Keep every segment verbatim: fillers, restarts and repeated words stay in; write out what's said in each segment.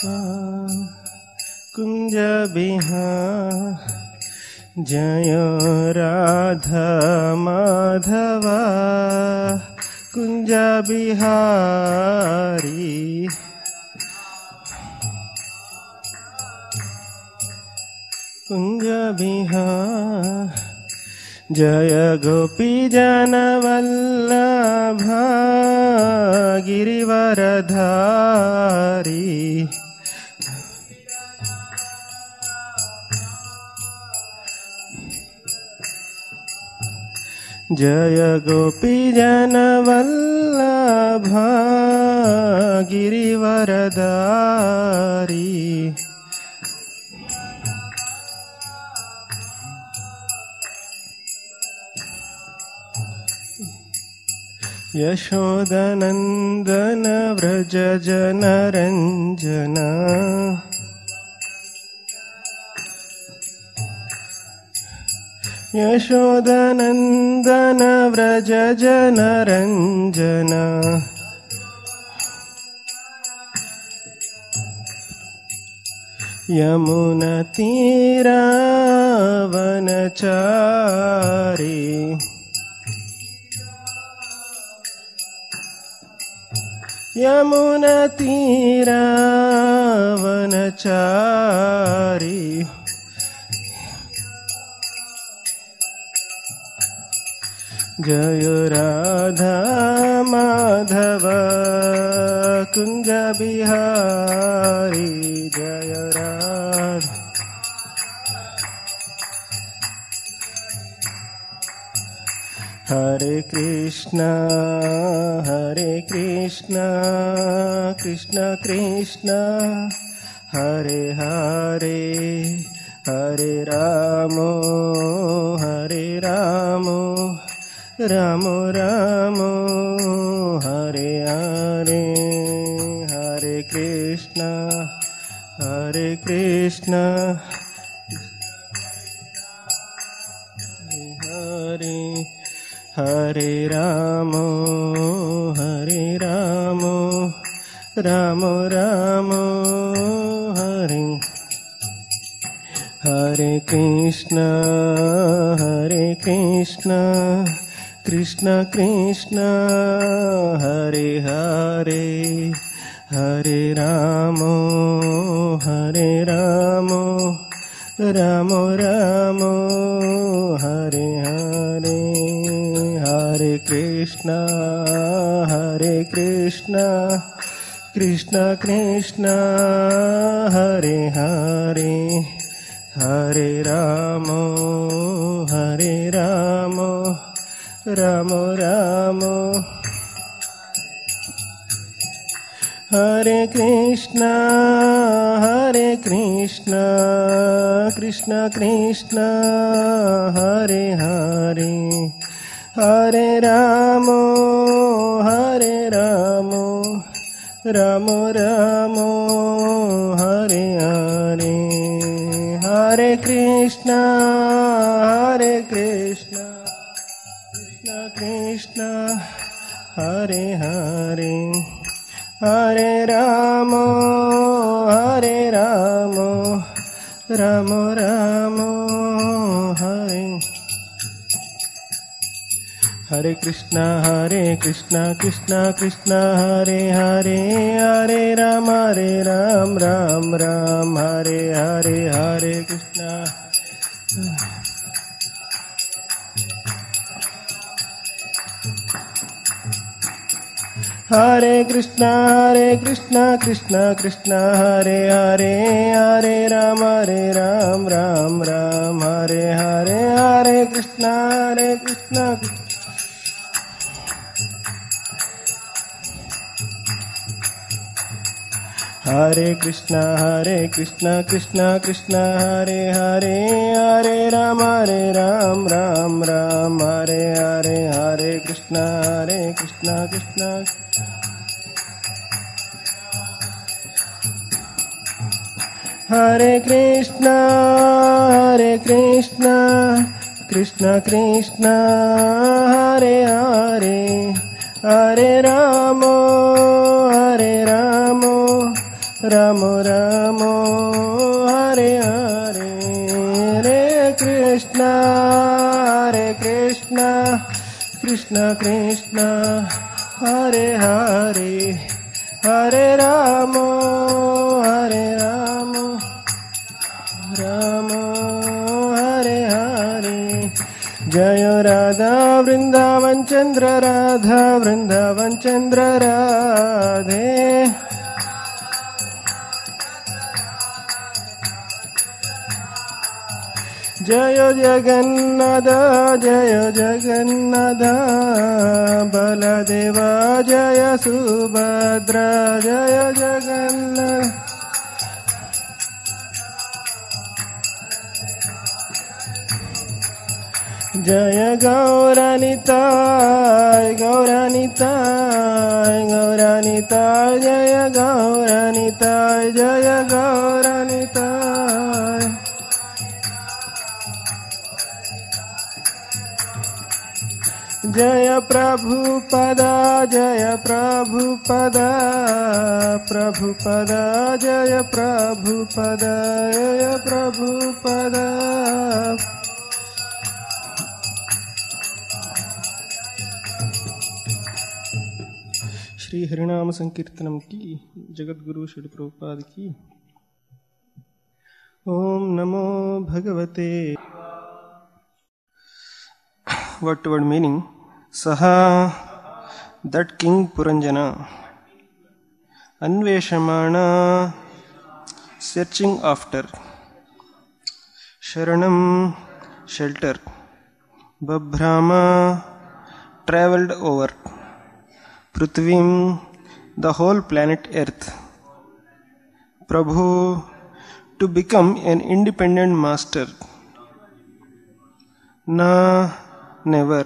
कुंज बिहार जय राधा माधवा कुंज बिहारी कुंज बिहार जय गोपी जन वल्लभा गिरिवरधारी जय गोपी जन वल्लभा गिरिवरधारी यशोदनंदन व्रज जन रंजन यशोदनंदन व्रज जन रंजन यमुना तीरा वनचारी यमुना तीरा वनचारी जय राधा माधव कुंज बिहारी जय राधा हरे कृष्णा हरे कृष्णा कृष्णा कृष्णा हरे हरे हरे राम हरे राम राम राम हरे हरे हरे कृष्णा हरे कृष्णा हरे हरे राम हरे राम राम राम हरे हरे कृष्णा हरे कृष्णा कृष्णा कृष्णा हरे हरे हरे राम हरे राम राम राम हरे हरे हरे कृष्णा हरे कृष्णा कृष्णा कृष्णा हरे हरे हरे राम हरे राम राम राम हरे कृष्णा हरे कृष्णा कृष्णा कृष्णा हरे हरे हरे राम हरे राम राम राम हरे हरे हरे कृष्णा हरे कृष्णा कृष्णा कृष्णा हरे हरे हरे राम हरे राम राम राम हरे हरे कृष्णा हरे कृष्णा कृष्णा कृष्णा हरे हरे हरे राम हरे राम राम राम हरे हरे हरे कृष्णा हरे कृष्णा हरे कृष्णा कृष्णा कृष्णा हरे हरे हरे राम हरे राम राम राम हरे हरे हरे कृष्णा हरे कृष्णा हरे कृष्णा हरे कृष्णा कृष्णा कृष्णा हरे हरे हरे राम हरे राम राम राम हरे हरे हरे कृष्णा हरे कृष्णा कृष्णा हरे कृष्णा हरे कृष्णा कृष्णा कृष्णा हरे हरे हरे राम हरे Ram Ramo Ramo Hare Hare Hare Krishna Hare Krishna Krishna Krishna Hare Hare Hare Ramo Hare Ramo Ramo Hare Hare Jaya Radha Vrindavan Chandra Radha Vrindavan Chandra Radhe Jaya Jagannatha Jaya Jagannatha Baladeva Jaya Subhadra Jaya Jagannatha Jaya Gauranitai Gauranitai Gauranitai Jaya Gauranitai Jaya Gauranitai Jaya Prabhupada Jaya Prabhupada Prabhupada Jaya Prabhupada Jaya Prabhupada Shri हरिनाम संकीर्तनम की जगत गुरु श्री प्रभुपाद की ओम नमो भगवते what word meaning saha that king Puranjana anveshamana searching after sharanam shelter babhrama traveled over Prithvim, the whole planet Earth. Prabhu, to become an independent master. Na, never.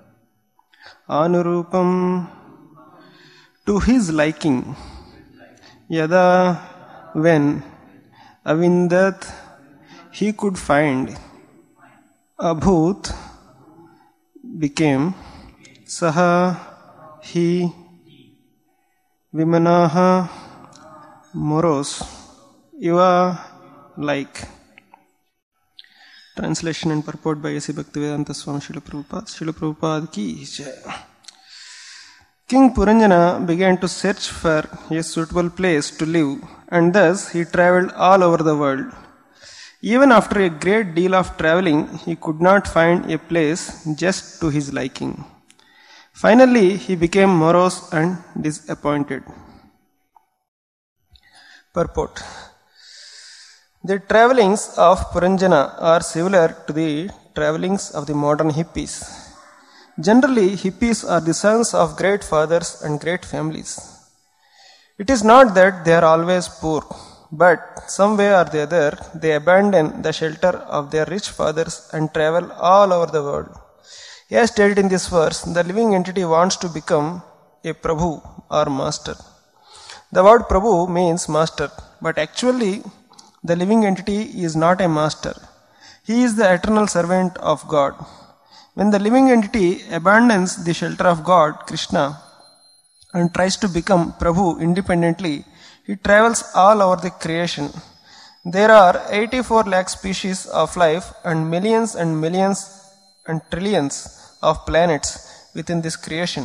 Anurupam, to his liking. Yada, when. Avindat, he could find. Abhut, became. Saha, he, Vimanaha, morose, Iva, like. Translation and purport by A C Bhaktivedanta Swami Srila Prabhupada. Srila Prabhupada ki jai. King Puranjana began to search for a suitable place to live, and thus he travelled all over the world. Even after a great deal of travelling, he could not find a place just to his liking. Finally, he became morose and disappointed. Purport. The travellings of Puranjana are similar to the travellings of the modern hippies. Generally, hippies are the sons of great fathers and great families. It is not that they are always poor, but some way or the other, they abandon the shelter of their rich fathers and travel all over the world. As stated in this verse, the living entity wants to become a Prabhu or master. The word Prabhu means master, but actually the living entity is not a master. He is the eternal servant of God. When the living entity abandons the shelter of God, Krishna, and tries to become Prabhu independently, he travels all over the creation. There are eighty-four lakh species of life and millions and millions and trillions of planets within this creation.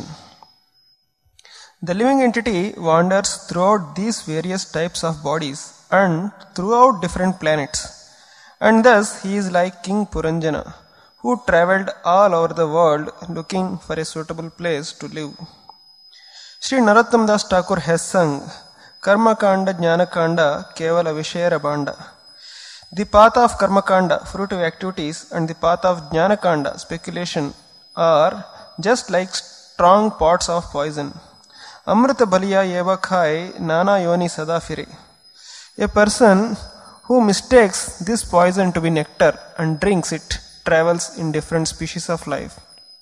The living entity wanders throughout these various types of bodies and throughout different planets. And thus he is like King Puranjana, who travelled all over the world looking for a suitable place to live. Sri Narottam Das Thakur has sung Karma Kanda Jnana Kanda Kevala Vishera Banda. The path of Karma Kanda, fruitive activities, and the path of Jnana Kanda, speculation, are just like strong pots of poison. Amrita Baliya Eva Khai Nana Yoni Sada Fire. A person who mistakes this poison to be nectar and drinks it travels in different species of life.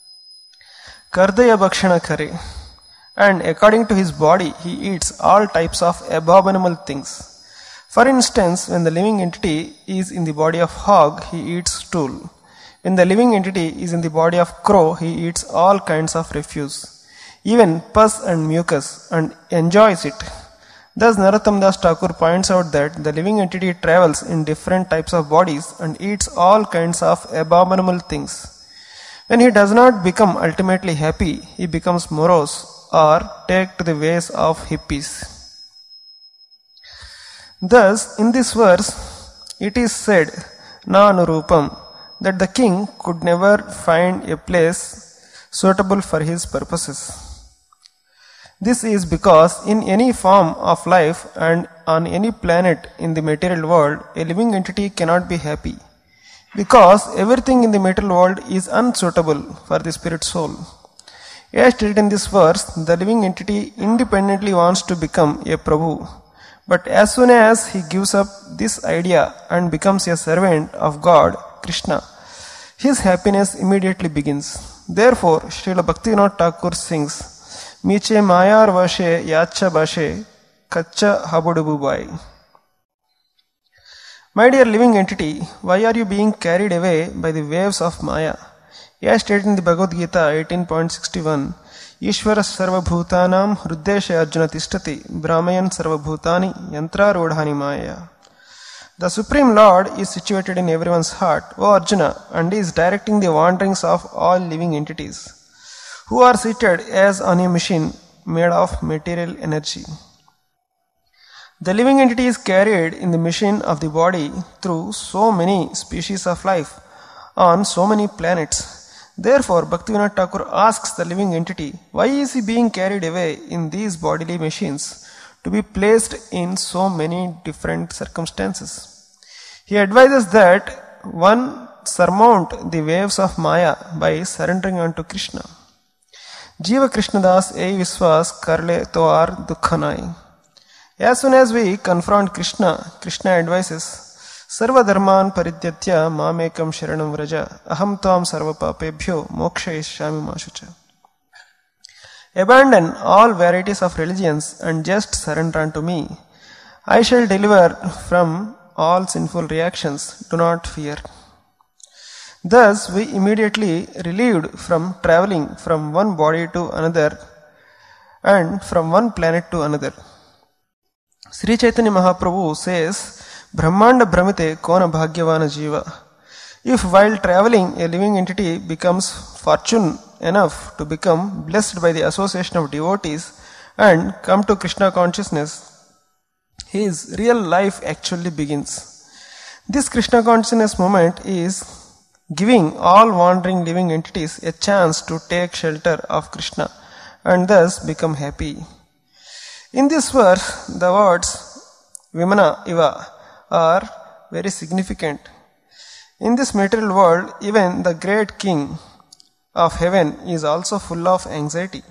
Kardaya Bhakshana Kare. And according to his body, he eats all types of abominable things. For instance, when the living entity is in the body of hog, he eats stool. When the living entity is in the body of crow, he eats all kinds of refuse, even pus and mucus, and enjoys it. Thus, Narottam Das Thakur points out that the living entity travels in different types of bodies and eats all kinds of abominable things. When he does not become ultimately happy, he becomes morose or take to the ways of hippies. Thus, in this verse, it is said, Na Anurupam, that the king could never find a place suitable for his purposes. This is because in any form of life and on any planet in the material world, a living entity cannot be happy, because everything in the material world is unsuitable for the spirit soul. As stated in this verse, the living entity independently wants to become a Prabhu, but as soon as he gives up this idea and becomes a servant of God, Krishna, his happiness immediately begins. Therefore, Srila Bhaktivinoda Thakur sings, Miche Mayar Vashe Yacha Bashe Kacha Habudububai. My dear living entity, why are you being carried away by the waves of Maya? As stated in the Bhagavad Gita eighteen point sixty-one, Ishvara Sarva Bhutanam Hruddesha Arjuna Tishtati Brahmayan Sarva Bhutani Yantra Rodhani Maya. The Supreme Lord is situated in everyone's heart, O Arjuna, and is directing the wanderings of all living entities, who are seated as on a machine made of material energy. The living entity is carried in the machine of the body through so many species of life on so many planets. Therefore, Bhaktivinoda Thakur asks the living entity, why is he being carried away in these bodily machines to be placed in so many different circumstances? He advises that one surmount the waves of Maya by surrendering unto Krishna. Jiva Krishnadas ei viswas karle toar dukhanai. As soon as we confront Krishna, Krishna advises, Sarva dharman parityatya mamekam sharanam vraja aham tvam sarva papebhyo mokshayishyami mashucha. Abandon all varieties of religions and just surrender unto me. I shall deliver from all sinful reactions. Do not fear. Thus, we immediately relieved from traveling from one body to another and from one planet to another. Sri Chaitanya Mahaprabhu says, Brahmanda Brahmite Kona Bhagyavana Jiva. If while traveling a living entity becomes fortunate enough to become blessed by the association of devotees and come to Krishna consciousness, his real life actually begins. This Krishna consciousness moment is giving all wandering living entities a chance to take shelter of Krishna and thus become happy. In this verse, the words Vimana Iva are very significant. In this material world, even the great king of heaven is also full of anxiety.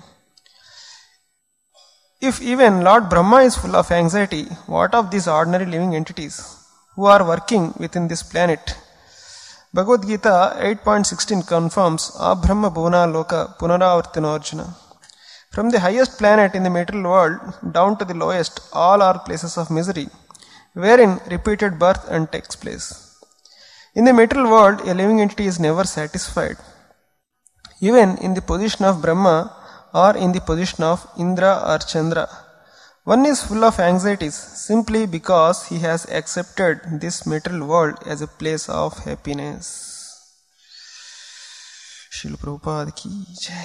If even Lord Brahma is full of anxiety, what of these ordinary living entities who are working within this planet? Bhagavad Gita eight point sixteen confirms Abrahma Bhuvana Loka Punaravartino Arjuna. From the highest planet in the material world down to the lowest, all are places of misery, wherein repeated birth and takes place. In the material world, a living entity is never satisfied. Even in the position of Brahma or in the position of Indra or Chandra, one is full of anxieties simply because he has accepted this material world as a place of happiness. Srila Prabhupada ki jai.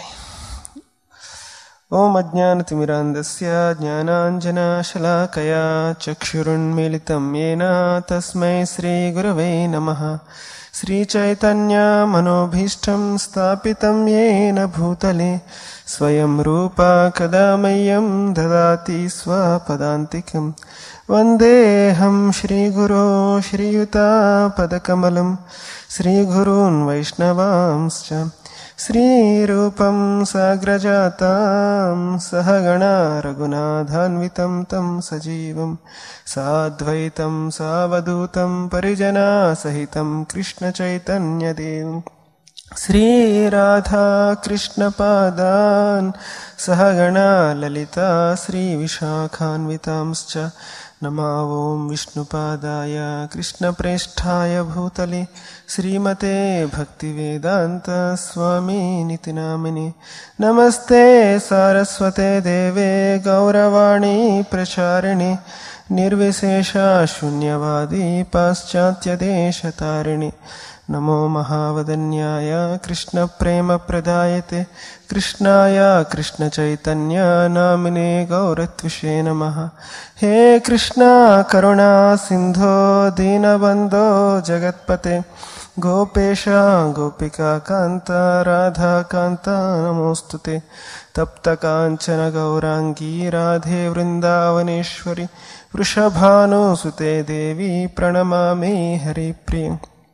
Om Ajnanatimirandasya Jnananjana Shalakaya Chakshurunmilitam Yena Tasmai Sri Gurave Namaha. Sri Chaitanya Manobhishtam Stapitam Yena Bhutale Swayam Rupa Kadamayam Dadati Swapadantikam Vandeham Shri Guru Shri Yuta Padakamalam Sri Gurun Vaishnavamscha Sri Rupam Sagrajatam Sahagana Raghunadhanvitam Tam Sajivam Sadvaitam Savadutam Parijana Sahitam Krishna Chaitanya Dev Sri Radha Krishna Padan Sahagana Lalita Sri Vishakhanvitamscha नमः ॐ विष्णुपादाय कृष्णप्रेष्ठाय भूतले श्रीमते भक्तिवेदान्त स्वामिनिति नामिने। नमस्ते सारस्वते देवे गौरवाणी प्रचारिणे निर्विशेषा शून्यवादी पाश्चात्यदेशतारिणे। नमो महावदन्याय कृष्णप्रेमप्रदायते कृष्णाय कृष्णचैतन्य नामिने गौरत्विषे नमः। हे कृष्णा करुणा सिन्धो दीनबन्धो जगत्पते गोपेश गोपिका कान्त राधा कान्त नमोस्तुते। तप्त कांचन गौरांगी राधे वृंदावनेश्वरी वृषभानुसुते देवी प्रणमामि हरिप्रिये।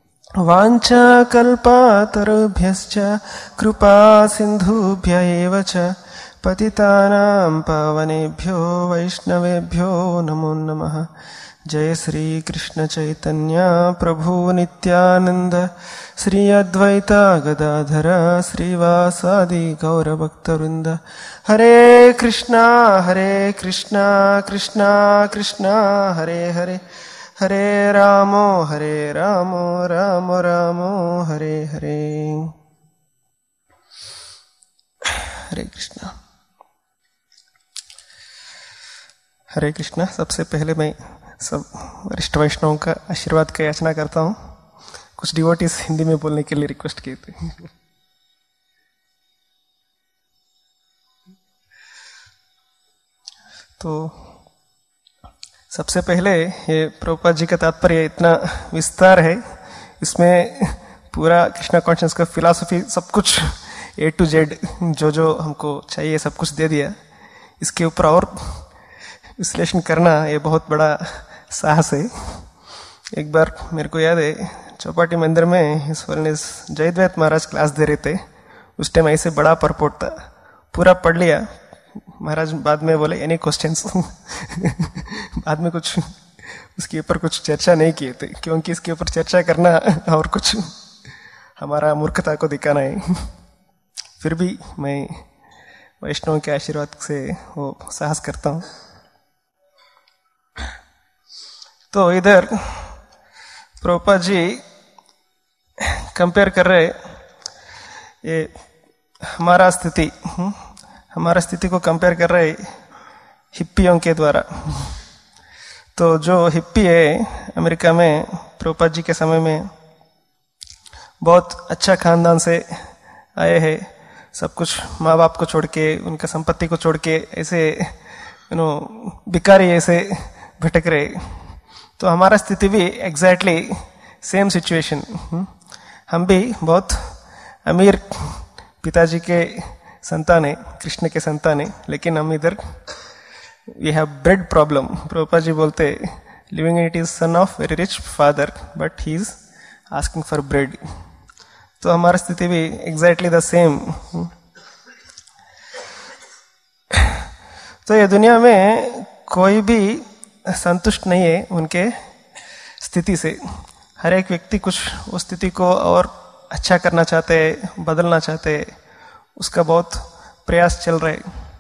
वाञ्छाकल्पतरुभ्यश्च कृपा सिन्धुभ्य एव च पतितानां पावनेभ्यो वैष्णवेभ्यो नमो नमः। जय श्री कृष्ण चैतन्य प्रभु नित्यानंद श्री अद्वैत गदाधर श्रीवासादि गौरभक्तवृंद। हरे कृष्णा हरे कृष्णा कृष्णा कृष्णा हरे हरे हरे रामो हरे रामो रामो रामो हरे हरे। हरे कृष्णा हरे कृष्णा। सबसे पहले मैं सब वरिष्ठ वैष्णवों का आशीर्वाद का याचना करता हूँ। कुछ डिवोटीज हिंदी में बोलने के लिए रिक्वेस्ट किए थे। तो सबसे पहले ये प्रभुपाद जी का तात्पर्य इतना विस्तार है, इसमें पूरा कृष्णा कॉन्शियस का फिलॉसफी सब कुछ ए टू जेड जो जो हमको चाहिए सब कुछ दे दिया। इसके ऊपर और विश्लेषण करना ये बहुत बड़ा साहस है। एक बार मेरे को याद है चौपाटी मंदिर में इस वर्णिस जयद्वैत महाराज क्लास दे रहे थे। उस टाइम ऐसे बड़ा परपोर्ट था, पूरा पढ़ लिया। महाराज बाद में बोले एनी क्वेश्चंस बाद में कुछ उसके ऊपर कुछ चर्चा नहीं किए थे, क्योंकि इसके ऊपर चर्चा करना और कुछ हमारा मूर्खता को दिखाना है। फिर भी मैं वैष्णव के आशीर्वाद से वो साहस करता हूँ। तो इधर प्रभुपाद जी कंपेयर कर रहे ये हमारा स्थिति हमारा स्थिति को कंपेयर कर रहे हिप्पियों के द्वारा। तो जो हिप्पी है अमेरिका में प्रभुपाद जी के समय में बहुत अच्छा खानदान से आए हैं, सब कुछ माँ बाप को छोड़ के उनका संपत्ति को छोड़ के ऐसे यू नो भिखारी ऐसे भटक रहे। तो हमारा स्थिति भी एग्जैक्टली सेम सिचुएशन। हम भी बहुत अमीर पिताजी के संतान है, कृष्ण के संतान है, लेकिन हम इधर we have bread problem. Prabhupad ji बोलते living in it is son of very rich father but he is asking for bread. तो हमारी स्थिति भी एग्जैक्टली द सेम। तो ये दुनिया में कोई भी संतुष्ट नहीं है उनके स्थिति से। हर एक व्यक्ति कुछ उस स्थिति को और अच्छा करना चाहते, बदलना चाहते, उसका बहुत प्रयास चल रहे।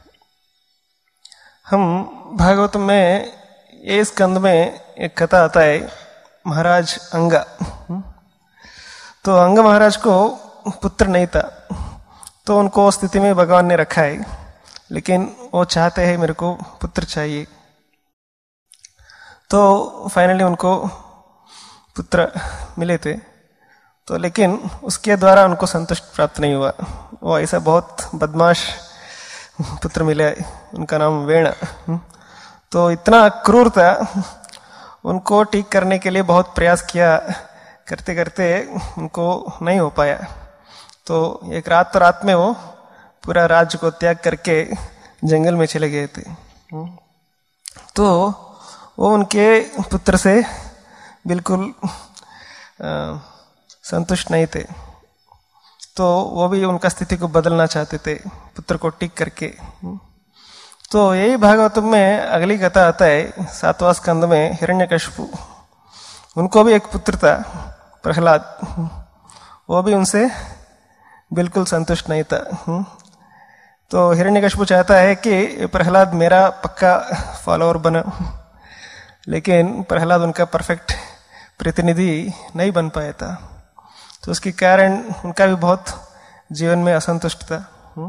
हम भागवत में ये स्कंद में एक कथा आता है महाराज अंगा। तो अंग महाराज को पुत्र नहीं था, तो उनको स्थिति में भगवान ने रखा है, लेकिन वो चाहते हैं मेरे को पुत्र चाहिए। तो फाइनली उनको पुत्र मिले थे, तो लेकिन उसके द्वारा उनको संतुष्ट प्राप्त नहीं हुआ। वो ऐसा बहुत बदमाश पुत्र मिले, उनका नाम वेण। तो इतना क्रूर था, उनको ठीक करने के लिए बहुत प्रयास किया, करते करते उनको नहीं हो पाया। तो एक रात तो रात में वो पूरा राज्य को त्याग करके जंगल में चले गए थे। तो वो उनके पुत्र से बिल्कुल आ, संतुष्ट नहीं थे। तो वो भी उनका स्थिति को बदलना चाहते थे, पुत्र को ठीक करके। तो यही भागवत में अगली कथा आता है सातवां स्कंद में हिरण्यकशिपु। उनको भी एक पुत्र था प्रहलाद, वो भी उनसे बिल्कुल संतुष्ट नहीं था। तो हिरण्यकशिपु चाहता है कि प्रहलाद मेरा पक्का फॉलोअर बना, लेकिन प्रहलाद उनका परफेक्ट प्रतिनिधि नहीं बन पाया था, तो उसके कारण उनका भी बहुत जीवन में असंतुष्ट था।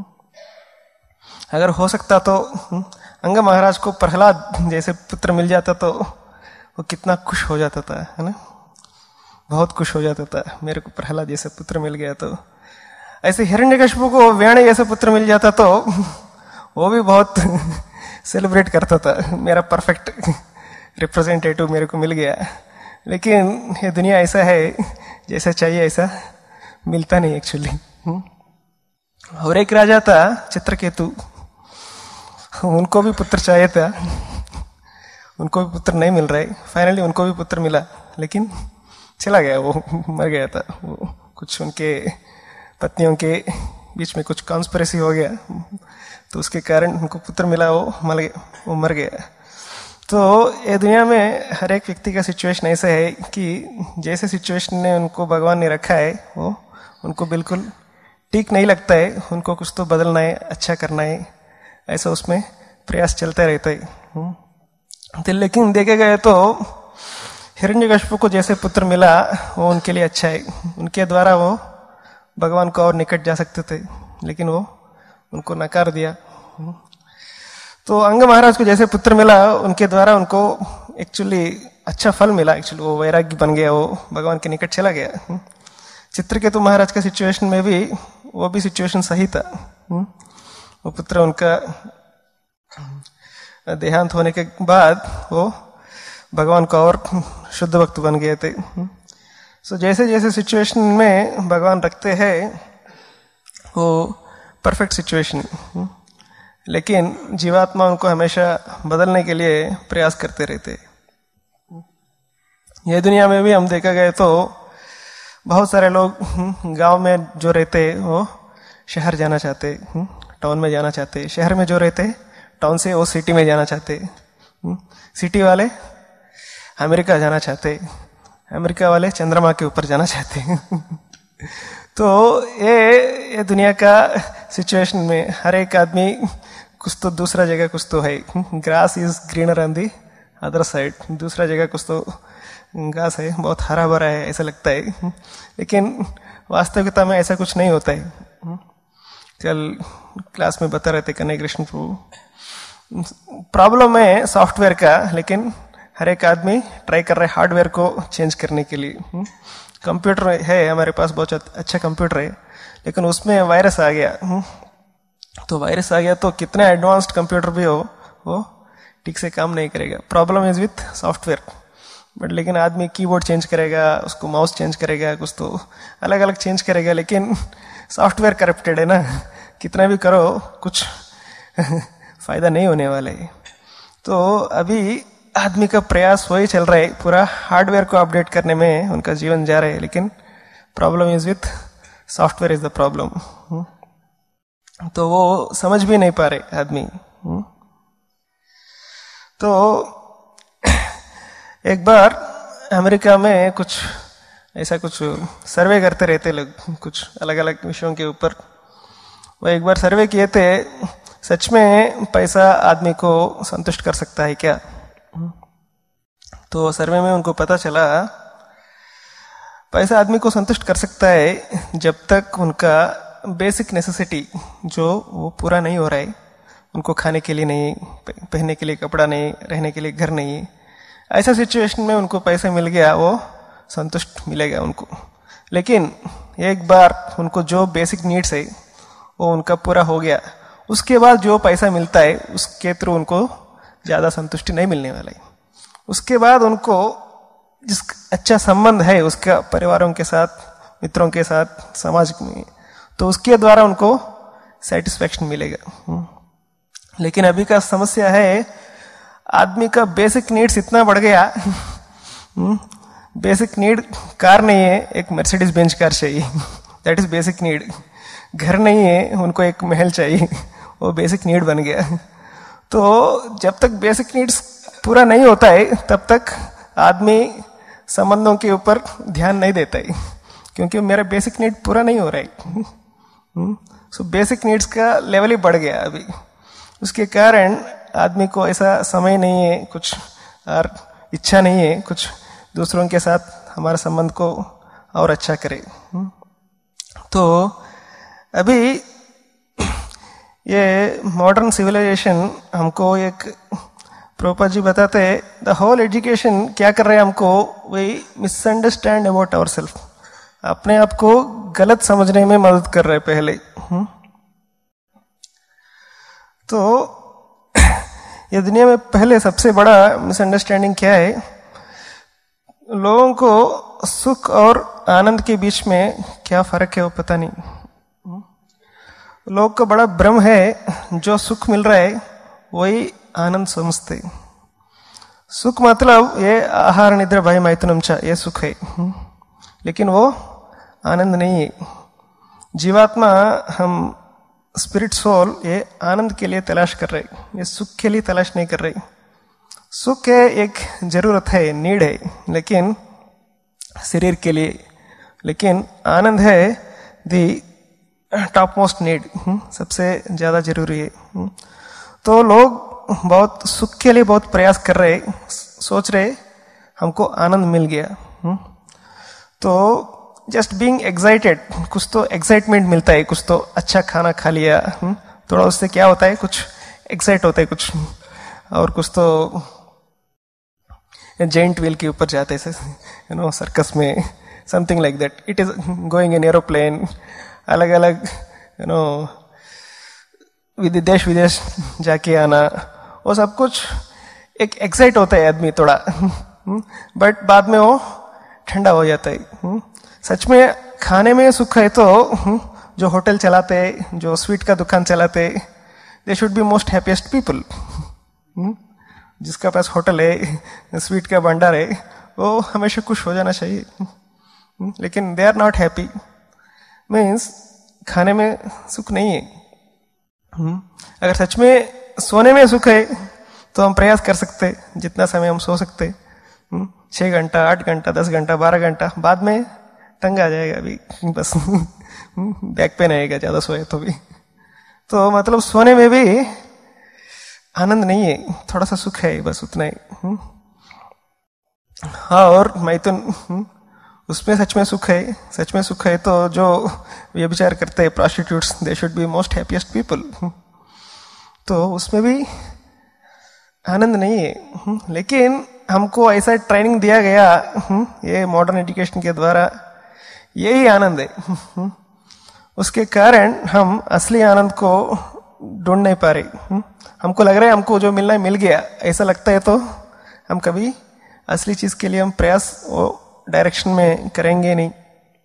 अगर हो सकता तो अंग महाराज को प्रहलाद जैसे पुत्र मिल जाता तो वो कितना खुश हो जाता था, है ना, बहुत खुश हो जाता था, मेरे को प्रहलाद जैसा पुत्र मिल गया। तो ऐसे हिरण्यकशिपु को व्याण जैसा पुत्र मिल जाता तो वो भी बहुत सेलिब्रेट करता था, मेरा परफेक्ट रिप्रेजेंटेटिव मेरे को मिल गया। लेकिन ये दुनिया ऐसा है, जैसा चाहिए ऐसा मिलता नहीं एक्चुअली। और एक राजा था चित्रकेतु, उनको भी पुत्र चाहिए था, उनको भी पुत्र नहीं मिल रहा है। फाइनली उनको भी पुत्र मिला, लेकिन चला गया, वो मर गया था। वो कुछ उनके पत्नियों के बीच में कुछ कॉन्स्पिरेसी हो गया, तो उसके कारण उनको पुत्र मिला, वो मर गया, वो मर गया। तो ये दुनिया में हर एक व्यक्ति का सिचुएशन ऐसा है कि जैसे सिचुएशन ने उनको भगवान ने रखा है वो उनको बिल्कुल ठीक नहीं लगता है, उनको कुछ तो बदलना है, अच्छा करना है, ऐसा उसमें प्रयास चलता रहता है। तो लेकिन देखे गए तो हिरण्यकशिपु को जैसे पुत्र मिला वो उनके लिए अच्छा है, उनके द्वारा वो भगवान को और निकट जा सकते थे, लेकिन वो उनको नकार दिया। तो अंग महाराज को जैसे पुत्र मिला उनके द्वारा उनको एक्चुअली अच्छा फल मिला, एक्चुअली वो वैराग्य बन गया, वो भगवान के निकट चला गया। चित्रकेतु महाराज का सिचुएशन में भी वो भी सिचुएशन सही था, वो पुत्र उनका देहांत होने के बाद वो भगवान का और शुद्ध भक्त बन गए थे। सो जैसे जैसे सिचुएशन में भगवान रखते हैं वो परफेक्ट सिचुएशन, लेकिन जीवात्मा उनको हमेशा बदलने के लिए प्रयास करते रहते। यह दुनिया में भी हम देखा गए तो बहुत सारे लोग गांव में जो रहते वो शहर जाना चाहते, टाउन में जाना चाहते, शहर में जो रहते टाउन से वो सिटी में जाना चाहते, सिटी वाले अमेरिका जाना चाहते, अमेरिका वाले चंद्रमा के ऊपर जाना चाहते। तो ये ये दुनिया का सिचुएशन में हर एक आदमी कुछ तो दूसरा जगह कुछ तो है, grass is greener on the other side, दूसरा जगह कुछ तो घास है, बहुत हरा भरा है ऐसा लगता है, लेकिन वास्तविकता में ऐसा कुछ नहीं होता है। कल क्लास में बता रहे थे कन्हैया कृष्ण प्रभु, प्रॉब्लम है सॉफ्टवेयर का, लेकिन हर एक आदमी ट्राई कर रहा है हार्डवेयर को चेंज करने के लिए। कंप्यूटर है हमारे पास, बहुत अच्छा कंप्यूटर है, लेकिन उसमें वायरस आ गया, तो वायरस आ गया तो कितना एडवांस्ड कंप्यूटर भी हो वो ठीक से काम नहीं करेगा। Problem is with software, but लेकिन आदमी कीबोर्ड चेंज करेगा, उसको माउस चेंज करेगा, कुछ तो अलग अलग चेंज करेगा, लेकिन सॉफ्टवेयर करप्टेड है ना, कितना भी करो कुछ फायदा नहीं होने वाला है। तो अभी आदमी का प्रयास वही चल रहा है, पूरा हार्डवेयर को अपडेट करने में उनका जीवन जा रहा है, लेकिन problem is with software is the problem. तो वो समझ भी नहीं पा रहे आदमी। तो एक बार अमेरिका में कुछ ऐसा कुछ सर्वे करते रहते लोग कुछ अलग अलग विषयों के ऊपर। वो एक बार सर्वे किए थे, सच में पैसा आदमी को संतुष्ट कर सकता है क्या? तो सर्वे में उनको पता चला पैसा आदमी को संतुष्ट कर सकता है जब तक उनका बेसिक नेसेसिटी जो वो पूरा नहीं हो रहा है, उनको खाने के लिए नहीं, पहनने के लिए कपड़ा नहीं, रहने के लिए घर नहीं, ऐसा सिचुएशन में उनको पैसा मिल गया वो संतुष्ट मिलेगा उनको। लेकिन एक बार उनको जो बेसिक नीड्स है वो उनका पूरा हो गया, उसके बाद जो पैसा मिलता है उसके थ्रू उनको ज्यादा संतुष्टि नहीं मिलने वाला है। उसके बाद उनको जिस अच्छा संबंध है उसका परिवारों के साथ, मित्रों के साथ, समाज में, तो उसके द्वारा उनको सेटिस्फेक्शन मिलेगा। लेकिन अभी का समस्या है आदमी का बेसिक नीड्स इतना बढ़ गया, बेसिक नीड कार नहीं है, एक मर्सिडीज बेंच कार चाहिए, दैट इज बेसिक नीड। घर नहीं है, उनको एक महल चाहिए, वो बेसिक नीड बन गया। तो जब तक बेसिक नीड्स पूरा नहीं होता है तब तक आदमी संबंधों के ऊपर ध्यान नहीं देता है, क्योंकि मेरा बेसिक नीड पूरा नहीं हो रहा है। सो बेसिक नीड्स का लेवल ही बढ़ गया अभी। उसके कारण आदमी को ऐसा समय नहीं है कुछ और इच्छा नहीं है कुछ दूसरों के साथ हमारे संबंध को और अच्छा करे। तो अभी ये मॉडर्न सिविलाइजेशन हमको एक प्रभुपाद जी बताते द होल एजुकेशन क्या कर रहे हैं हमको, वही मिसअंडरस्टैंड अबाउट आवर सेल्फ, अपने आप को गलत समझने में मदद कर रहे हैं पहले। तो ये दुनिया में पहले सबसे बड़ा मिसअंडरस्टैंडिंग क्या है, लोगों को सुख और आनंद के बीच में क्या फर्क है वो पता नहीं। लोग को बड़ा भ्रम है, जो सुख मिल रहा है वही आनंद समझते। सुख मतलब ये आहार निद्रा भय मैथुनम च, ये सुख है, लेकिन वो आनंद नहीं है। जीवात्मा, हम स्पिरिट सोल, ये आनंद के लिए तलाश कर रहे, ये सुख के लिए तलाश नहीं कर रहे। सुख है एक जरूरत है, नीड है, लेकिन शरीर के लिए, लेकिन आनंद है दी टॉप मोस्ट नीड, सबसे ज्यादा जरूरी है। तो लोग बहुत सुख के लिए बहुत प्रयास कर रहे, सोच रहे हमको आनंद मिल गया। तो जस्ट बीइंग एक्साइटेड, कुछ तो एक्साइटमेंट मिलता है, कुछ तो अच्छा खाना खा लिया, थोड़ा उससे क्या होता है, कुछ एक्साइट होता है कुछ, और कुछ तो जेंट व्हील के ऊपर जाते हैं, यू नो, सर्कस में, something like that. It is going in aeroplane, अलग अलग यू नो देश विदेश जाके आना, वो सब कुछ एक एक्साइट होता है आदमी थोड़ा, बट बाद में वो ठंडा हो जाता है। सच में खाने में सुख है तो जो होटल चलाते, जो स्वीट का दुकान चलाते, they should be most happiest people. जिसका पास होटल है, स्वीट का भंडार है, वो हमेशा खुश हो जाना चाहिए, लेकिन they are not happy. Means खाने में सुख नहीं है। अगर सच में सोने में सुख है तो हम प्रयास कर सकते, जितना समय हम सो सकते, छह घंटा, आठ घंटा, दस घंटा, बारह घंटा, बाद में तंग आ जाएगा अभी, बस बैक पेन आएगा ज्यादा सोए तो भी। तो मतलब सोने में भी आनंद नहीं है, थोड़ा सा सुख है, बस उतना ही। हाँ, और मैथुन, उसमें सच में सुख है, सच में सुख है तो जो व्यभिचार करते हैं, prostitutes, they should be most happiest people. तो उसमें भी आनंद नहीं है, लेकिन हमको ऐसा ट्रेनिंग दिया गया ये मॉडर्न एजुकेशन के द्वारा, यही आनंद है। उसके कारण हम असली आनंद को ढूंढ नहीं पा रहे। हमको लग रहा है हमको जो मिलना है मिल गया, ऐसा लगता है, तो हम कभी असली चीज के लिए हम प्रयास वो डायरेक्शन में करेंगे नहीं।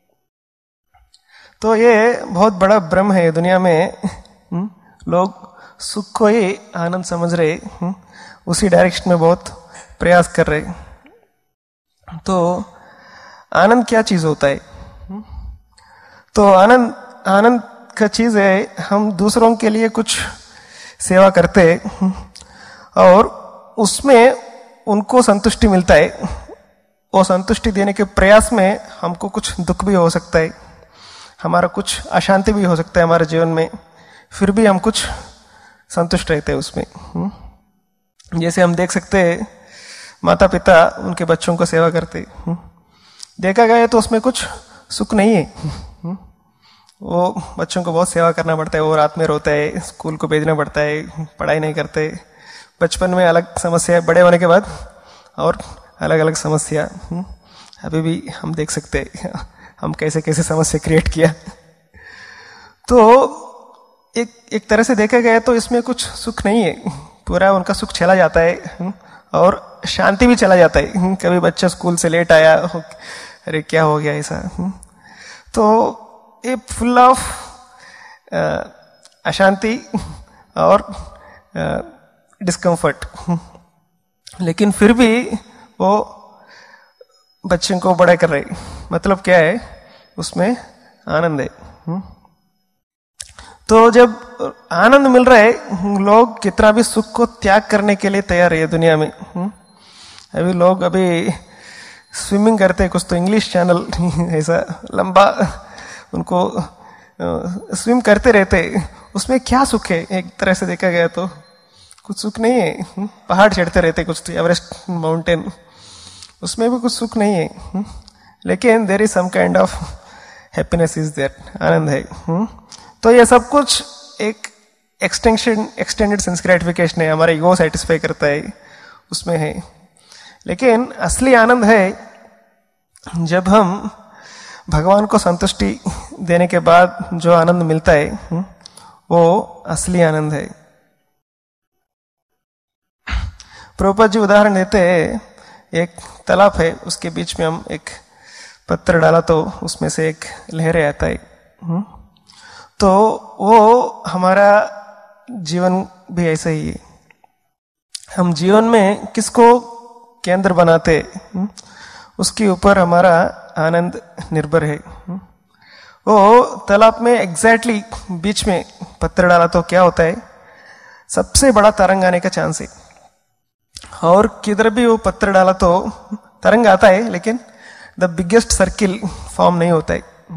तो ये बहुत बड़ा भ्रम है दुनिया में। लोग सुख को ही आनंद समझ रहे, उसी डायरेक्शन में बहुत प्रयास कर रहे। तो आनंद क्या चीज होता है? तो आनंद आनंद का चीज है, हम दूसरों के लिए कुछ सेवा करते और उसमें उनको संतुष्टि मिलता है। वो संतुष्टि देने के प्रयास में हमको कुछ दुख भी हो सकता है, हमारा कुछ अशांति भी हो सकता है हमारे जीवन में, फिर भी हम कुछ संतुष्ट रहते हैं उसमें। जैसे हम देख सकते हैं माता पिता उनके बच्चों को सेवा करते, देखा गया तो उसमें कुछ सुख नहीं है। वो बच्चों को बहुत सेवा करना पड़ता है, वो रात में रोता है, स्कूल को भेजना पड़ता है, पढ़ाई नहीं करते, बचपन में अलग समस्या, बड़े होने के बाद और अलग अलग समस्या। अभी भी हम देख सकते हैं हम कैसे कैसे समस्या क्रिएट किया। तो एक एक तरह से देखा गया तो इसमें कुछ सुख नहीं है, पूरा उनका सुख चला जाता है और शांति भी चला जाता है। कभी बच्चा स्कूल से लेट आया, अरे क्या हो गया ऐसा, तो ये फुल ऑफ अशांति और डिस्कम्फर्ट। लेकिन फिर भी वो बच्चों को बड़ा कर रहे, मतलब क्या है, उसमें आनंद है। तो जब आनंद मिल रहा है, लोग कितना भी सुख को त्याग करने के लिए तैयार है दुनिया में। अभी लोग अभी स्विमिंग करते हैं, कुछ तो इंग्लिश चैनल ऐसा लंबा उनको स्विम करते रहते, उसमें क्या सुख है? एक तरह से देखा गया तो कुछ सुख नहीं है। पहाड़ चढ़ते रहते, कुछ तो एवरेस्ट माउंटेन, उसमें भी कुछ सुख नहीं है, हुँ? लेकिन there is some kind of happiness is there, आनंद है। हुँ? तो ये सब कुछ एक एक्सटेंशन एक्सटेंडेड सेंस ग्रेटिफिकेशन है, हमारा ईगो सेटिस्फाई करता है, उसमें है। लेकिन असली आनंद है जब हम भगवान को संतुष्टि देने के बाद जो आनंद मिलता है वो असली आनंद है। प्रभुपाद जी उदाहरण देते हैं, एक तालाब है, उसके बीच में हम एक पत्थर डाला तो उसमें से एक लहरें आता है, तो वो हमारा जीवन भी ऐसा ही है। हम जीवन में किसको केंद्र बनाते उसके ऊपर हमारा आनंद निर्भर है। वो तालाब में एग्जैक्टली बीच में पत्थर डाला तो क्या होता है, सबसे बड़ा तरंग आने का चांस है। और किधर भी वो पत्थर डाला तो तरंग आता है, लेकिन द बिगेस्ट सर्किल फॉर्म नहीं होता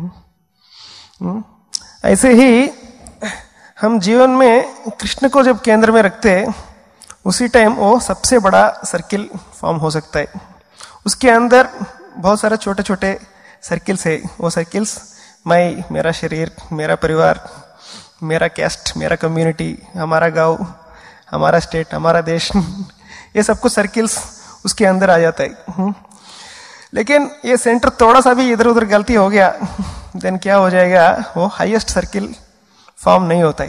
है। ऐसे ही हम जीवन में कृष्ण को जब केंद्र में रखते हैं, उसी टाइम वो सबसे बड़ा सर्किल फॉर्म हो सकता है। उसके अंदर बहुत सारे छोटे छोटे सर्किल्स है। वो सर्किल्स मैं, मेरा शरीर, मेरा परिवार, मेरा कैस्ट, मेरा कम्युनिटी, हमारा गांव, हमारा स्टेट, हमारा देश, ये सब कुछ सर्किल्स उसके अंदर आ जाता है। लेकिन ये सेंटर थोड़ा सा भी इधर उधर गलती हो गया, देन क्या हो जाएगा, वो हाईएस्ट सर्किल फॉर्म नहीं होता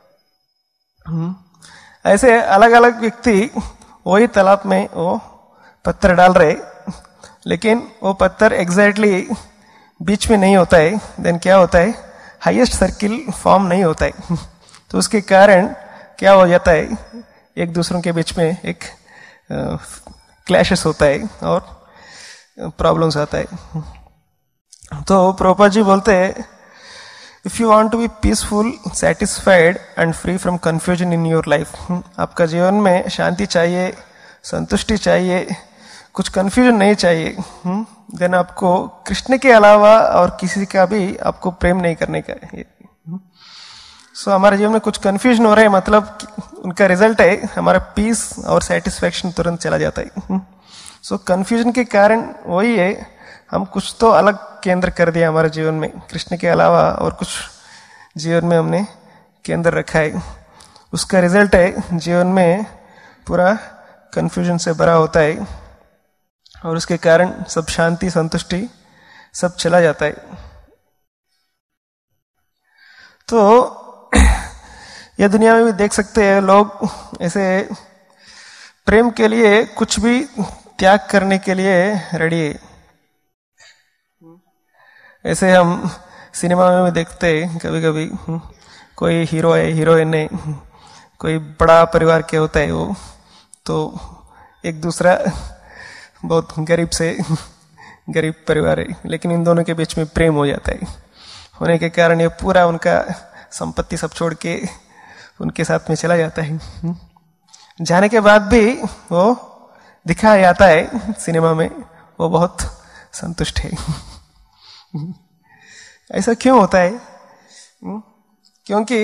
है। ऐसे अलग अलग व्यक्ति वही तालाब में वो पत्थर डाल रहे, लेकिन वो पत्थर एग्जैक्टली बीच में नहीं होता है, देन क्या होता है, हाईएस्ट सर्किल फॉर्म नहीं होता है। तो उसके कारण क्या हो जाता है, एक दूसरों के बीच में एक क्लैशेस होता है और प्रॉब्लम्स आता है। तो प्रभुपाद जी बोलते हैं, if you want to be peaceful, satisfied and free from confusion in your life, आपका जीवन में शांति चाहिए, संतुष्टि चाहिए, कुछ कंफ्यूजन नहीं चाहिए, देन आपको कृष्ण के अलावा और किसी का भी आपको प्रेम नहीं करने का है। सो so, हमारे जीवन में कुछ कंफ्यूजन हो रहा है, मतलब उनका रिजल्ट है हमारा पीस और सेटिस्फैक्शन तुरंत चला जाता है। सो so, कंफ्यूजन के कारण वही है, हम कुछ तो अलग केंद्र कर दिया हमारे जीवन में, कृष्ण के अलावा और कुछ जीवन में हमने केंद्र रखा है। उसका रिजल्ट है जीवन में पूरा कंफ्यूजन से भरा होता है और उसके कारण सब शांति संतुष्टि सब चला जाता है। तो यह दुनिया में भी देख सकते हैं, लोग ऐसे प्रेम के लिए कुछ भी त्याग करने के लिए रेडी है। ऐसे हम सिनेमा में भी देखते हैं कभी कभी, कोई हीरो है, हीरोइन है, कोई बड़ा परिवार के होता है वो, तो एक दूसरा बहुत गरीब से गरीब परिवार है, लेकिन इन दोनों के बीच में प्रेम हो जाता है। होने के कारण ये पूरा उनका संपत्ति सब छोड़ के उनके साथ में चला जाता है। जाने के बाद भी वो दिखाया जाता है सिनेमा में, वो बहुत संतुष्ट है। ऐसा क्यों होता है? क्योंकि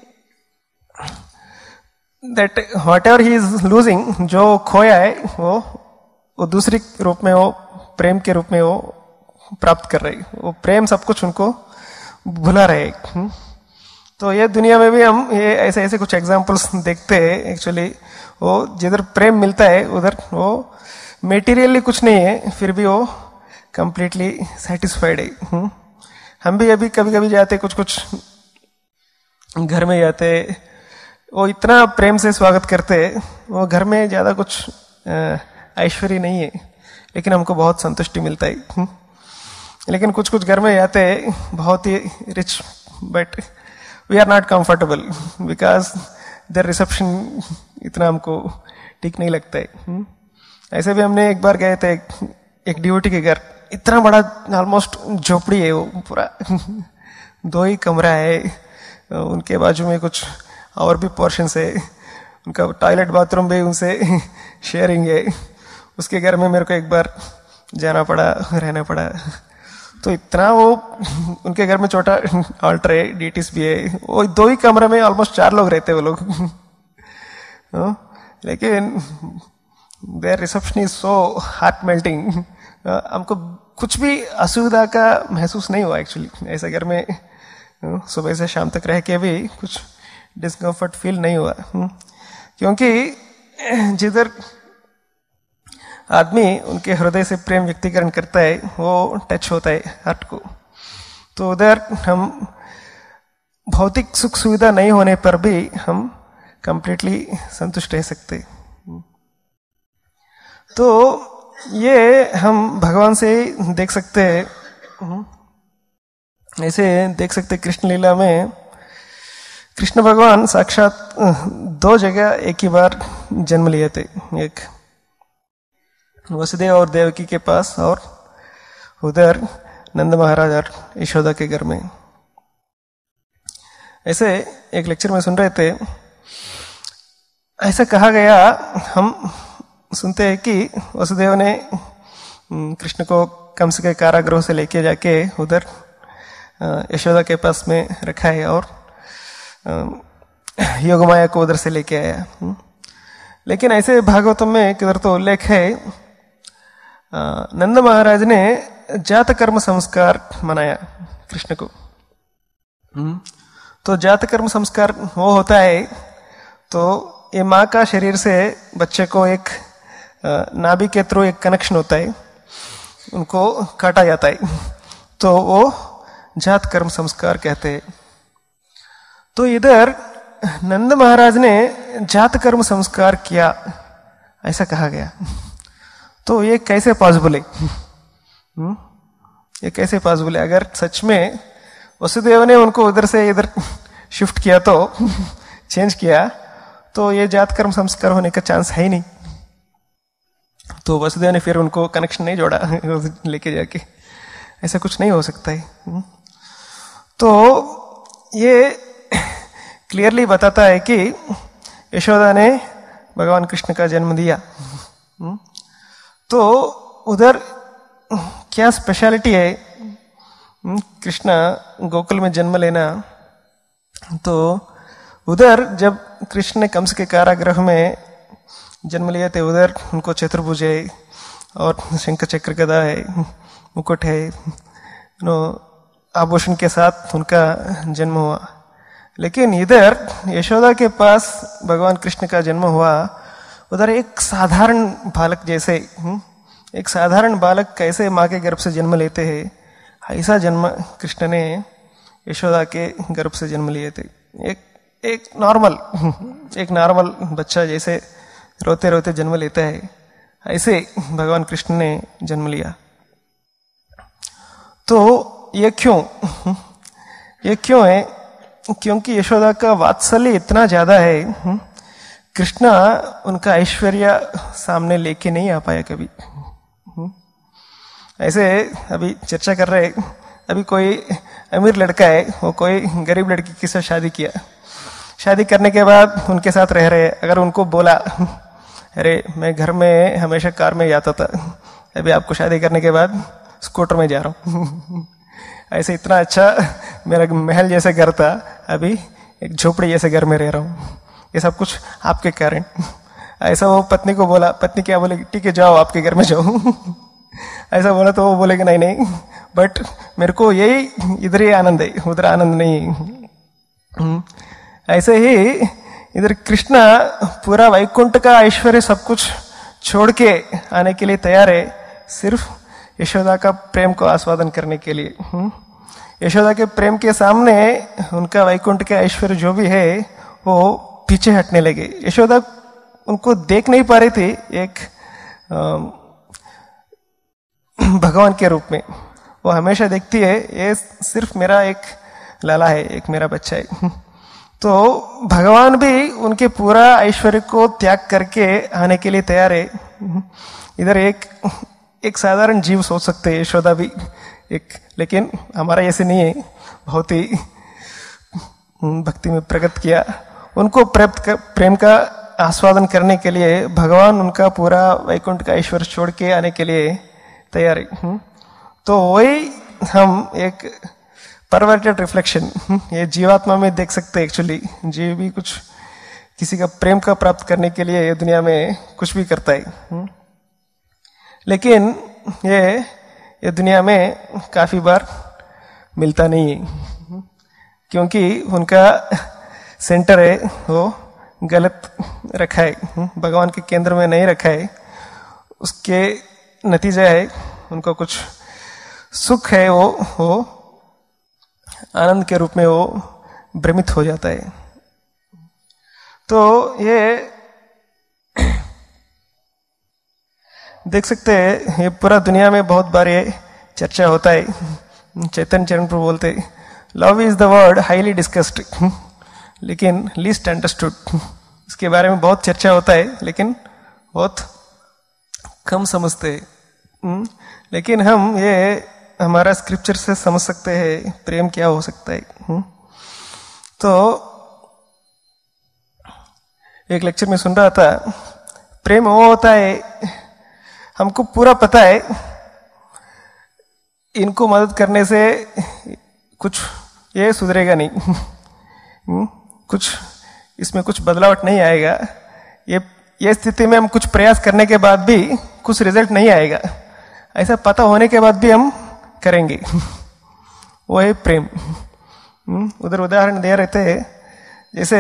that whatever he is losing, जो खोया है वो वो दूसरी रूप में, वो प्रेम के रूप में वो प्राप्त कर रहे, वो प्रेम सब कुछ उनको भुला रहे। तो ये दुनिया में भी हम ये ऐसे ऐसे कुछ एग्जांपल्स देखते हैं। एक्चुअली वो जिधर प्रेम मिलता है उधर वो मेटीरियली कुछ नहीं है, फिर भी वो कंप्लीटली सेटिस्फाइड है। हम भी अभी कभी कभी जाते, कुछ कुछ घर में जाते, वो इतना प्रेम से स्वागत करते, वो घर में ज्यादा कुछ ऐश्वर्य नहीं है, लेकिन हमको बहुत संतुष्टि मिलता है। लेकिन कुछ कुछ घर में जाते बहुत ही rich, but we are not comfortable because the reception इतना हमको ठीक नहीं लगता है। ऐसे भी हमने एक बार गए थे एक डिवोटी के घर, इतना बड़ा ऑलमोस्ट झोपड़ी है वो पूरा, दो ही कमरा है, उनके बाजू में कुछ और भी पोर्शन है, उनका टॉयलेट बाथरूम भी उनसे शेयरिंग है। उसके घर में मेरे को एक बार जाना पड़ा, रहना पड़ा। तो इतना वो उनके घर में छोटा ऑल्टर है, डीटीस भी है, वो दो ही कमरे में ऑलमोस्ट चार लोग रहते वो लोग। लेकिन their reception is so heart melting. हमको कुछ भी असुविधा का महसूस नहीं हुआ एक्चुअली. ऐसे घर में uh, सुबह से शाम तक रह के भी कुछ डिस्कम्फर्ट फील नहीं हुआ. uh, क्योंकि जिधर आदमी उनके हृदय से प्रेम व्यक्तिकरण करता है वो टच होता है हार्ट को. तो उधर हम भौतिक सुख सुविधा नहीं होने पर भी हम कंप्लीटली संतुष्ट रह सकते. तो ये हम भगवान से देख सकते हैं. ऐसे देख सकते कृष्ण लीला में कृष्ण भगवान साक्षात दो जगह एक ही बार जन्म लिए थे. एक वसुदेव और देवकी के पास और उधर नंद महाराज और यशोदा के घर में. ऐसे एक लेक्चर में सुन रहे थे, ऐसा कहा गया, हम सुनते हैं कि वसुदेव ने कृष्ण को कंस के कारागृह से लेके जाके उधर यशोदा के पास में रखा है और योगमाया को उधर से लेके आया. लेकिन ऐसे भागवतम में किधर तो उल्लेख है नंद महाराज ने जात कर्म संस्कार मनाया कृष्ण को. तो जात कर्म संस्कार वो होता है, तो ये माँ का शरीर से बच्चे को एक नाभि के थ्रू एक कनेक्शन होता है, उनको काटा जाता है, तो वो जात कर्म संस्कार कहते हैं. तो इधर नंद महाराज ने जात कर्म संस्कार किया ऐसा कहा गया. तो ये कैसे पॉसिबल है? ये कैसे पॉसिबल है? अगर सच में वसुदेव ने उनको उधर से इधर शिफ्ट किया, तो चेंज किया, तो ये जात कर्म संस्कार होने का चांस है ही नहीं. तो वसुदेव ने फिर उनको कनेक्शन नहीं जोड़ा लेके जाके, ऐसा कुछ नहीं हो सकता है. तो ये क्लियरली बताता है कि यशोदा ने भगवान कृष्ण का जन्म दिया. तो उधर क्या स्पेशलिटी है कृष्ण गोकुल में जन्म लेना? तो उधर जब कृष्ण ने कंस के कारागृह में जन्म लिए थे, उधर उनको चतुर्भुज है और शंख चक्र गदा है, मुकुट है, नो आभूषण के साथ उनका जन्म हुआ. लेकिन इधर यशोदा के पास भगवान कृष्ण का जन्म हुआ, उधर एक साधारण बालक जैसे, एक साधारण बालक कैसे माँ के गर्भ से जन्म लेते हैं, ऐसा जन्म कृष्ण ने यशोदा के गर्भ से जन्म लिए थे. एक एक नॉर्मल एक नॉर्मल बच्चा जैसे रोते रोते जन्म लेता है, ऐसे भगवान कृष्ण ने जन्म लिया. तो ये क्यों ये क्यों है? क्योंकि यशोदा का वात्सल्य इतना ज्यादा है, कृष्णा उनका ऐश्वर्य सामने लेके नहीं आ पाया कभी. ऐसे अभी चर्चा कर रहे, अभी कोई अमीर लड़का है, वो कोई गरीब लड़की के साथ शादी किया, शादी करने के बाद उनके साथ रह रहे. अगर उनको बोला, अरे मैं घर में हमेशा कार में जाता था, अभी आपको शादी करने के बाद स्कूटर में जा रहा हूँ, ऐसे इतना अच्छा मेरा महल जैसे घर था, अभी एक झोपड़ी जैसे घर में रह रहा हूँ, ये सब कुछ आपके कारण. ऐसा वो पत्नी को बोला, पत्नी क्या बोलेगी? ठीक है जाओ आपके घर में जाओ. ऐसा बोला तो वो बोलेगा नहीं नहीं, बट मेरे को यही इधर ही आनंद है, उधर आनंद नहीं. ऐसे ही इधर कृष्णा पूरा वैकुंठ का ऐश्वर्य सब कुछ छोड़ के आने के लिए तैयार है, सिर्फ यशोदा का प्रेम को आस्वादन करने के लिए. यशोदा के प्रेम के सामने उनका वैकुंठ का ऐश्वर्य जो भी है वो पीछे हटने लगे. यशोदा उनको देख नहीं पा रही थी एक भगवान के रूप में. वो हमेशा देखती है ये सिर्फ मेरा एक लाला है, एक मेरा बच्चा है. तो भगवान भी उनके पूरा ऐश्वर्य को त्याग करके आने के लिए तैयार है. इधर एक एक साधारण जीव सोच सकते हैं यशोदा भी एक, लेकिन हमारा ऐसे नहीं है, बहुत ही भक्ति में प्रगट किया. उनको प्रेम का आस्वादन करने के लिए भगवान उनका पूरा वैकुंठ का ऐश्वर्य छोड़ के आने के लिए तैयार है. तो वही हम एक परवर्टेड रिफ्लेक्शन ये जीवात्मा में देख सकते हैं. एक्चुअली जीव भी कुछ किसी का प्रेम का प्राप्त करने के लिए ये दुनिया में कुछ भी करता है, लेकिन ये ये दुनिया में काफी बार मिलता नहीं है, क्योंकि उनका सेंटर है वो गलत रखा है, भगवान के केंद्र में नहीं रखा है। उसके नतीजा है उनको कुछ सुख है वो वो आनंद के रूप में वो भ्रमित हो जाता है। तो ये देख सकते हैं, ये पूरा दुनिया में बहुत बार ये चर्चा होता है। चैतन्य चरण प्रभु बोलते love is the word highly discussed लेकिन लीस्ट अंडरस्टूड। इसके बारे में बहुत चर्चा होता है लेकिन बहुत कम समझते हैं। लेकिन हम ये हमारा स्क्रिप्चर से समझ सकते हैं प्रेम क्या हो सकता है। तो एक लेक्चर में सुन रहा था, प्रेम वो होता है, हमको पूरा पता है इनको मदद करने से कुछ ये सुधरेगा नहीं, कुछ इसमें कुछ बदलावट नहीं आएगा, ये ये स्थिति में हम कुछ प्रयास करने के बाद भी कुछ रिजल्ट नहीं आएगा, ऐसा पता होने के बाद भी हम करेंगे, वो है प्रेम। उधर उदाहरण दे रहे थे, जैसे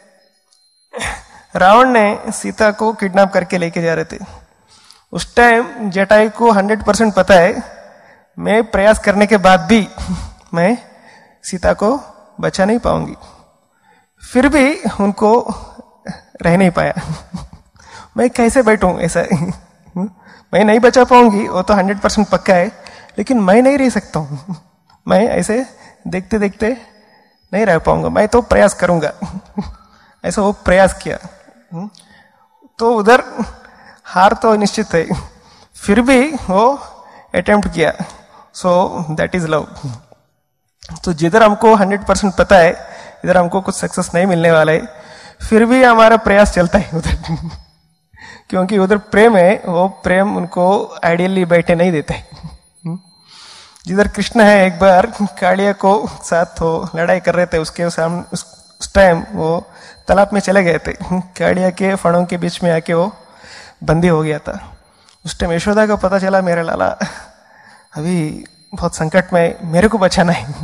रावण ने सीता को किडनैप करके लेके जा रहे थे। उस टाइम जटायु को हंड्रेड परसेंट पता है मैं प्रयास करने के बाद भी मैं सीता को बचा नहीं पाऊंगी, फिर भी उनको रह नहीं पाया। मैं कैसे बैठूं ऐसा, मैं नहीं बचा पाऊंगी वो तो हंड्रेड परसेंट पक्का है, लेकिन मैं नहीं रह सकता हूं, मैं ऐसे देखते देखते नहीं रह पाऊंगा, मैं तो प्रयास करूंगा। ऐसा वो प्रयास किया, तो उधर हार तो निश्चित है, फिर भी वो अटेम्प्ट किया। So that is love. तो जिधर हमको हंड्रेड परसेंट पता है इधर हमको कुछ सक्सेस नहीं मिलने वाला है, फिर भी हमारा प्रयास चलता है उधर, क्योंकि उधर प्रेम है, वो प्रेम उनको आइडियली बैठे नहीं देता है। जिधर कृष्ण है, एक बार कालिया को साथ वो लड़ाई कर रहे थे, उसके सामने उस टाइम वो तालाब में चले गए थे, कालिया के फणों के बीच में आके वो बंदी हो गया था। उस टाइम यशोदा को पता चला मेरे लाला अभी बहुत संकट में, मेरे को बचाना है।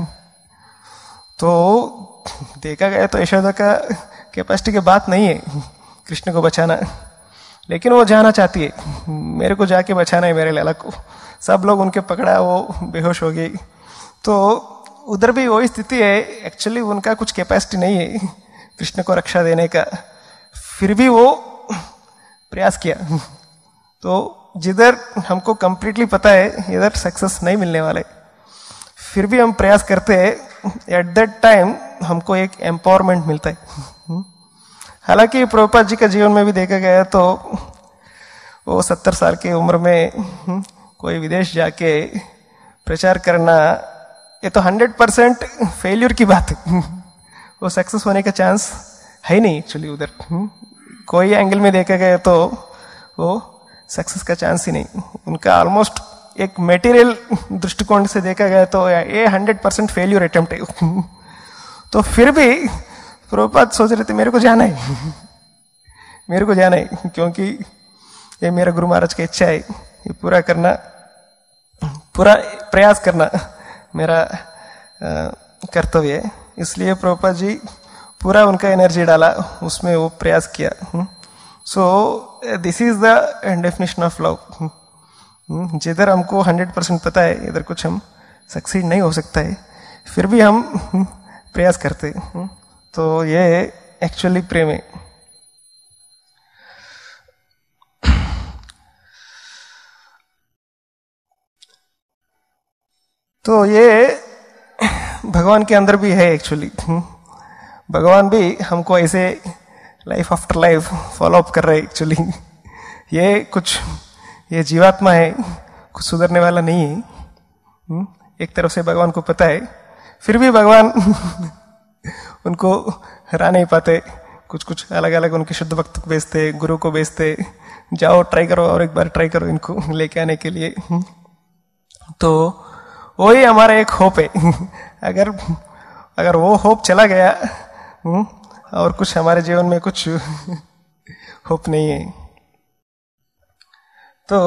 तो देखा गया तो यशोदा का कैपेसिटी की बात नहीं है कृष्ण को बचाना, लेकिन वो जाना चाहती है, मेरे को जाके बचाना है मेरे लाला को। सब लोग उनके पकड़ा, वो बेहोश हो गई। तो उधर भी वही स्थिति है, एक्चुअली उनका कुछ कैपेसिटी नहीं है कृष्ण को रक्षा देने का, फिर भी वो प्रयास किया। तो जिधर हमको कंप्लीटली पता है इधर सक्सेस नहीं मिलने वाले, फिर भी हम प्रयास करते हैं, एट दैट टाइम हमको एक एम्पावरमेंट मिलता है। हालांकि प्रभुपाद जी का जीवन में भी देखा गया तो वो सत्तर साल की उम्र में कोई विदेश जाके प्रचार करना, ये तो हंड्रेड परसेंट फेल्यूर की बात है। वो सक्सेस होने का चांस है नहीं एक्चुअली उधर, कोई एंगल में देखा गया तो वो सक्सेस का चांस ही नहीं। उनका ऑलमोस्ट एक मटेरियल दृष्टिकोण से देखा गया तो ये हंड्रेड परसेंट फेल्यूर अटेम्प्ट है। तो फिर भी प्रभुपाद सोच रहे थे मेरे को जाना है, मेरे को जाना है, क्योंकि ये मेरा गुरु महाराज की इच्छा है, ये पूरा करना, पूरा प्रयास करना मेरा कर्तव्य है। इसलिए प्रभुपाद जी पूरा उनका एनर्जी डाला उसमें, वो प्रयास किया। So this is the definition of love. जिधर हमको हंड्रेड परसेंट पता है इधर कुछ हम सक्सीड नहीं हो सकता है, फिर भी हम प्रयास करते, तो ये एक्चुअली प्रेम है। तो ये भगवान के अंदर भी है एक्चुअली, भगवान भी हमको ऐसे life after life follow up कर रहे हैं एक्चुअली। ये कुछ, ये जीवात्मा है, कुछ सुधरने वाला नहीं है। एक तरफ से भगवान को पता है, फिर भी भगवान उनको हरा नहीं पाते, कुछ कुछ अलग अलग उनके शुद्ध भक्त को भेजते, गुरु को भेजते, जाओ ट्राई करो और एक बार ट्राई करो इनको लेके आने के लिए। तो वही हमारा एक होप है। अगर अगर वो होप चला गया और कुछ हमारे जीवन में कुछ होप नहीं है। तो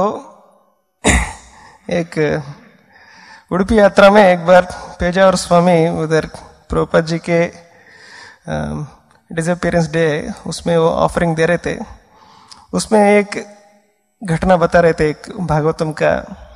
एक उडुपी यात्रा में एक बार पेजावर स्वामी उधर प्रभुपाद जी के डिसअपियरेंस डे, उसमें वो ऑफरिंग दे रहे थे। उसमें एक घटना बता रहे थे एक भागवतम का।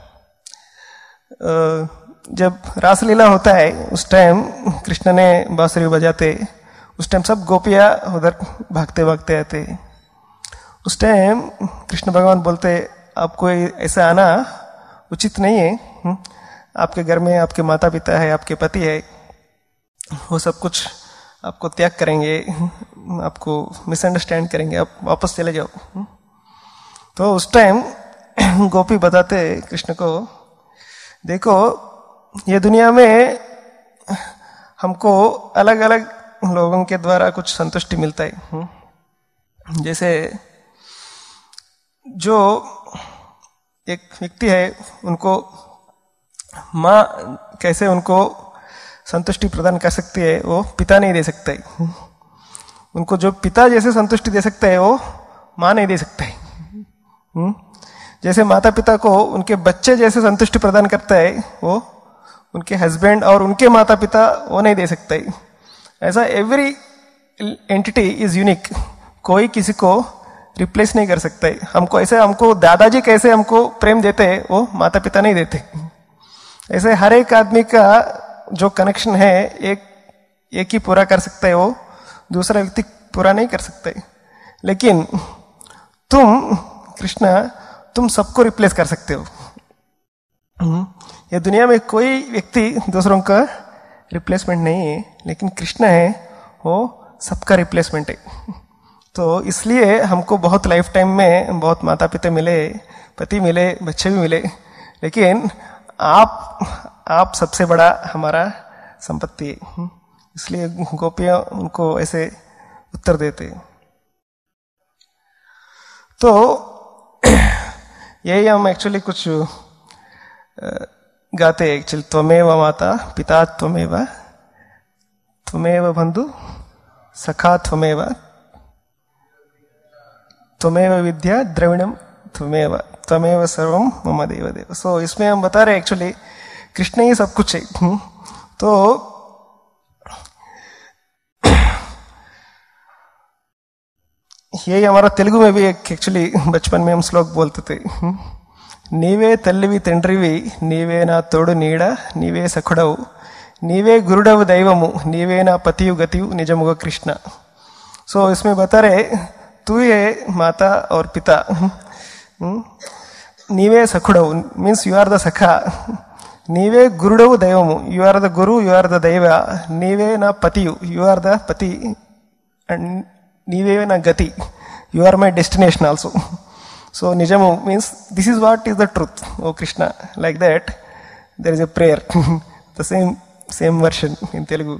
जब रासलीला होता है उस टाइम कृष्ण ने बांसुरी बजाते, उस टाइम सब गोपियां उधर भागते भागते आते। उस टाइम कृष्ण भगवान बोलते, आपको ऐसा आना उचित नहीं है। आपके घर में आपके माता पिता है, आपके पति है, वो सब कुछ आपको त्याग करेंगे, आपको मिसअंडरस्टैंड करेंगे, आप वापस चले जाओ। तो उस टाइम गोपी बताते कृष्ण को, देखो ये दुनिया में हमको अलग अलग लोगों के द्वारा कुछ संतुष्टि मिलता है। जैसे जो एक व्यक्ति है, उनको माँ कैसे उनको संतुष्टि प्रदान कर सकती है, वो पिता नहीं दे सकता है। उनको जो पिता जैसे संतुष्टि दे सकता है, वो माँ नहीं दे सकता है। जैसे माता पिता को उनके बच्चे जैसे संतुष्टि प्रदान करता है, वो उनके हस्बैंड और उनके माता पिता वो नहीं दे सकते। ऐसा एवरी एंटिटी इज यूनिक, कोई किसी को रिप्लेस नहीं कर सकता है। हमको ऐसे, हमको दादाजी कैसे हमको प्रेम देते हैं, वो माता पिता नहीं देते। ऐसे हर एक आदमी का जो कनेक्शन है, एक एक ही पूरा कर सकता है, वो दूसरा व्यक्ति पूरा नहीं कर सकते। लेकिन तुम कृष्णा, तुम सबको रिप्लेस कर सकते हो। ये दुनिया में कोई व्यक्ति दूसरों का रिप्लेसमेंट नहीं है, लेकिन कृष्ण है, वो सबका रिप्लेसमेंट है। तो इसलिए हमको बहुत लाइफ टाइम में बहुत माता पिता मिले, पति मिले, बच्चे भी मिले, लेकिन आप आप सबसे बड़ा हमारा संपत्ति है। इसलिए गोपियां उनको ऐसे उत्तर देते। तो यही हम एक्चुअली कुछ गाते हैं एक्चुअली, त्वमेव माता पिता त्वमेव, त्वमेव बंधु सखा त्वमेव, त्वमेव विद्या द्रविणम त्वमेव, त्वमेव सर्वम मम देव देव। सो इसमें हम बता रहे एक्चुअली कृष्ण ही सब कुछ है। तो यही हमारा तेलुगु में भी एक एक्चुअली बचपन में हम श्लोक बोलते थे, नीवे तल्लिवी तंड्रिवी नीवे ना तोड़ु नीड़ नीवे सखुडवु नीवे गुरुडवु दैवमु नीवे ना पतियु गतियु निजमुग कृष्ण। सो इसमें बता रहे तू है माता और पिता, नीवे सखुडवु means you are the sakha, नीवे गुरुडवु दैवमु you are the guru, you are the daiva, नीवे ना पतियु you are the pati, and नीवे ना गति you are my destination also. So nijamu means this is what is the truth, oh Krishna. Like that there is a prayer the same same version in Telugu.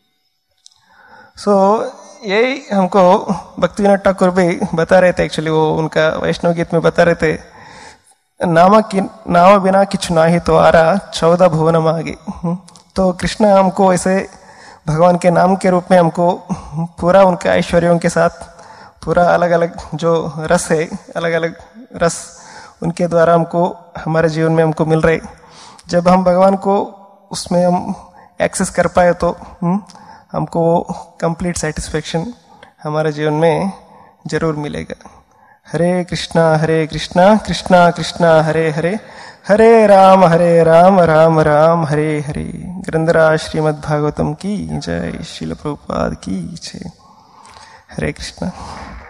So यही हमको भक्तिविनोद ठाकुर भी बता रहे थे actually, वो उनका वैष्णव गीत में बता रहे थे, नाम की नाम बिना किछु नाही तो आरा चौदह भुवन मागे। तो कृष्ण हमको ऐसे भगवान के नाम के रूप में हमको पूरा उनके ऐश्वर्यों के साथ पूरा अलग अलग जो रस है, अलग अलग रस उनके द्वारा हमको हमारे जीवन में हमको मिल रहे। जब हम भगवान को उसमें हम एक्सेस कर पाए तो हमको कंप्लीट सेटिस्फेक्शन हमारे जीवन में जरूर मिलेगा। हरे कृष्णा हरे कृष्णा कृष्णा कृष्णा हरे हरे, हरे राम हरे राम राम राम हरे हरे। ग्रंथराज श्रीमद् भागवतम की जय, श्रील प्रभुपाद की जय। हरे कृष्णा।